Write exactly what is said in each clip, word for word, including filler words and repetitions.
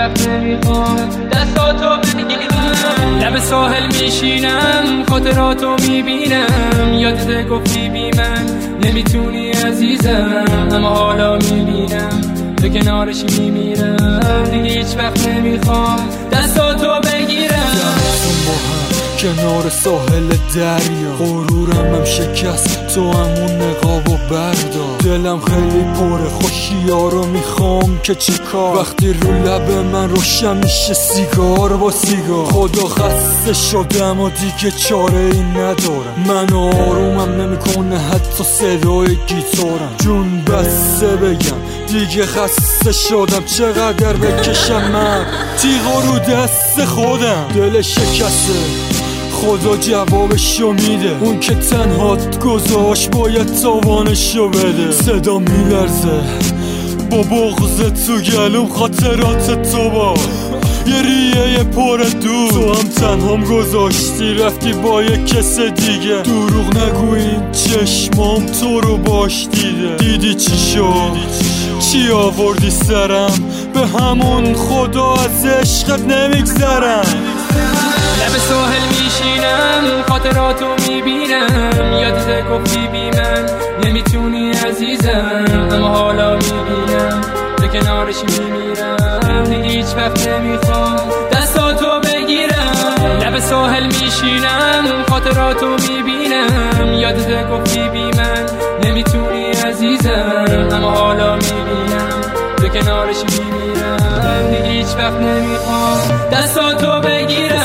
وقت نمیخوام دستاتو بگیرم. لب ساحل میشینم خاطراتو میبینم، یادت گفتی بی من نمیتونی عزیزم، اما حالا میبینم تو کنارش میمیرم. دیگه هیچ وقت نمیخوام دستاتو بگیرم. کنار ساحل دریا غرورم هم شکست، تو همون نقاب و بردار. دلم خیلی پره خوشیا رو میخوام که چیکار، وقتی رو لب من روشن میشه سیگار با سیگار. خدا خسته شدم و دیگه چاره ای ندارم، من آرومم نمیکنه حتی صدای گیتارم. جون بسته بگم دیگه خسته شدم، چقدر بکشم من تیغا رو دست خودم. دل شکسته خدا جوابشو میده، اون که تنهات گذاشت باید تاوانشو بده. صدا میلرزه با بغض تو گلوم، خاطرات تو با یه ریه پر دور. تو هم تنهام گذاشتی رفتی با یه کس دیگه، دروغ نگو این چشمام تو رو باش دیده. دیدی چی شد چی آوردی سرم، به همون خدا از عشقت نمیگذرم. لب ساحل میشینم خاطراتو میبینم، یادت گفتی بی من نمیتونی عزیزم، اما حالا میبینم تو کنارش میمیرم. دیگه هیچ وقت نمیخوام دستاتو بگیرم. لب ساحل میشینم خاطراتو میبینم، یادت گفتی بی من نمیتونی عزیزم، اما حالا میبینم تو کنارش میمیرم. دیگه هیچ وقت نمیخوام دستاتو بگیرم.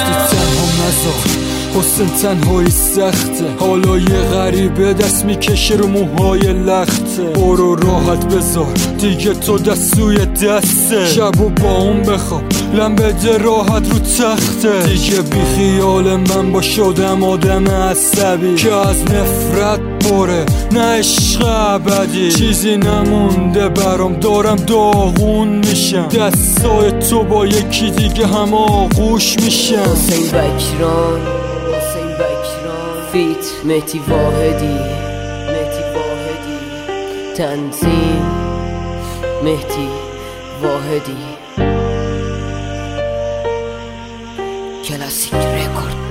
حسن تنهایی سخته، حالا یه غریبه دست میکشه رو موهای لخته. برو راحت بذار دیگه تو دست سوی دسته، شبو با اون بخواب لم بده راحت رو تخته. دیگه بی خیال من با شدم آدم عصبی که از نفرت پره نه عشق ابدی. چیزی نمونده برام دارم داغون میشم، دستای تو با یکی دیگه هم آغوش میشم. حسین بکران فیت مهدی واحدی تنظیم مهدی واحدی کلاسیک رکورد.